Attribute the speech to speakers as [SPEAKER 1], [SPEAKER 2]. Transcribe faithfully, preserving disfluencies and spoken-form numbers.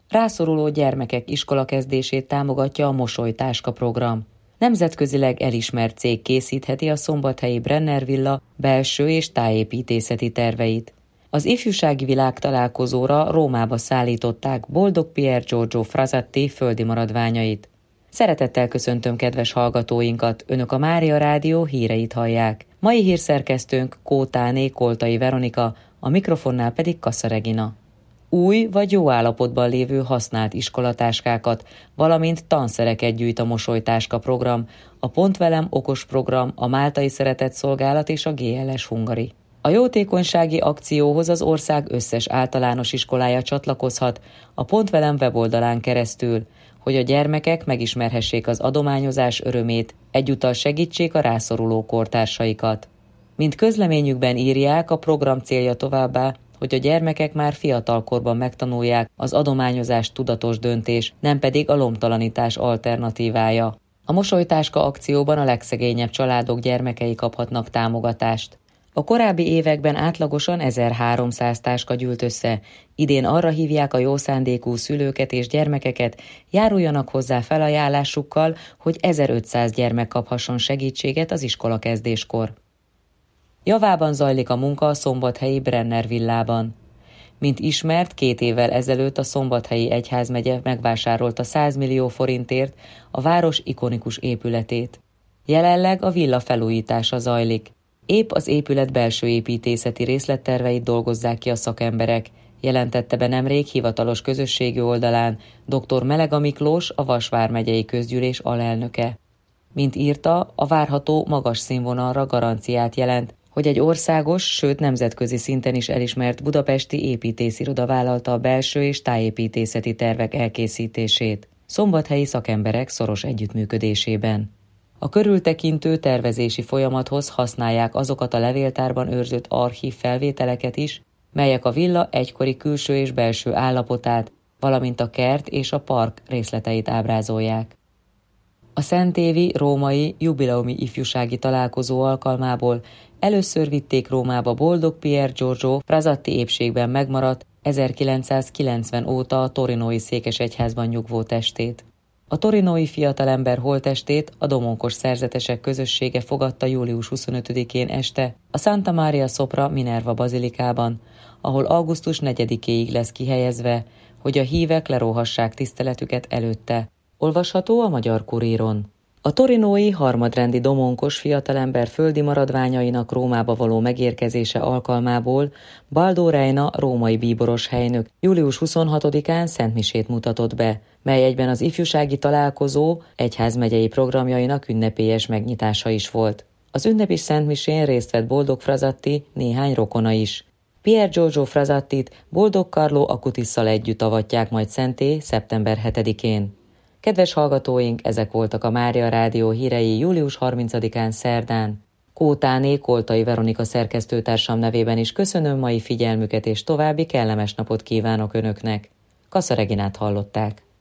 [SPEAKER 1] Rászoruló gyermekek iskolakezdését támogatja a Mosolytáska program. Nemzetközileg elismert cég készítheti a szombathelyi Brenner Villa belső és tájépítészeti terveit. Az ifjúsági világ találkozóra Rómába szállították Boldog Pier Giorgio Frassati földi maradványait. Szeretettel köszöntöm kedves hallgatóinkat, Önök a Mária Rádió híreit hallják. Mai hírszerkesztőnk Kótáné Koltai Veronika, a mikrofonnál pedig Kassa Regina. Új vagy jó állapotban lévő használt iskolatáskákat, valamint tanszereket gyűjt a Mosolytáska program, a Pont Velem okos program, a Máltai Szeretetszolgálat és a gé el es Hungary. A jótékonysági akcióhoz az ország összes általános iskolája csatlakozhat a Pont Velem weboldalán keresztül, hogy a gyermekek megismerhessék az adományozás örömét, egyúttal segítsék a rászoruló kortársaikat. Mint közleményükben írják, a program célja továbbá, hogy a gyermekek már fiatalkorban megtanulják az adományozás tudatos döntés, nem pedig a lomtalanítás alternatívája. A Mosolytáska akcióban a legszegényebb családok gyermekei kaphatnak támogatást. A korábbi években átlagosan ezerháromszáz táska gyűlt össze, idén arra hívják a jó szándékú szülőket és gyermekeket, járuljanak hozzá felajánlásukkal, hogy ezerötszáz gyermek kaphasson segítséget az iskolakezdéskor. Javában zajlik a munka a szombathelyi Brenner villában. Mint ismert, két évvel ezelőtt a Szombathelyi Egyházmegye megvásárolta száz millió forintért a város ikonikus épületét. Jelenleg a villa felújítása zajlik. Épp az épület belső építészeti részletterveit dolgozzák ki a szakemberek, jelentette be nemrég hivatalos közösségi oldalán dr. Melega Miklós, a Vas vármegyei közgyűlés alelnöke. Mint írta, a várható magas színvonalra garanciát jelent, hogy egy országos, sőt nemzetközi szinten is elismert budapesti építésziroda vállalta a belső és tájépítészeti tervek elkészítését, szombathelyi szakemberek szoros együttműködésében. A körültekintő tervezési folyamathoz használják azokat a levéltárban őrzött archív felvételeket is, melyek a villa egykori külső és belső állapotát, valamint a kert és a park részleteit ábrázolják. A szentévi római jubileumi ifjúsági találkozó alkalmából először vitték Rómába Boldog Pier Giorgio Frassati épségben megmaradt ezerkilencszázkilencven óta a torinói székesegyházban nyugvó testét. A torinói fiatalember holttestét a domonkos szerzetesek közössége fogadta július huszonötödikén este a Santa Maria Sopra Minerva bazilikában, ahol augusztus negyedikéig lesz kihelyezve, hogy a hívek leróhassák tiszteletüket előtte. Olvasható a Magyar Kuríron. A torinói harmadrendi domonkos fiatalember földi maradványainak Rómába való megérkezése alkalmából Baldo Reina római bíboros helynök július huszonhatodikán szentmisét mutatott be, mely egyben az ifjúsági találkozó egyházmegyei programjainak ünnepélyes megnyitása is volt. Az ünnepi szentmisén részt vett Boldog Frassati néhány rokona is. Pier Giorgio Frassattit Boldog Carlo Acutisszal együtt avatják majd szentté szeptember hetedikén. Kedves hallgatóink, ezek voltak a Mária Rádió hírei július harmincadikán szerdán. Kótáné Koltai Veronika szerkesztőtársam nevében is köszönöm mai figyelmüket, és további kellemes napot kívánok Önöknek. Kassa Reginát hallották.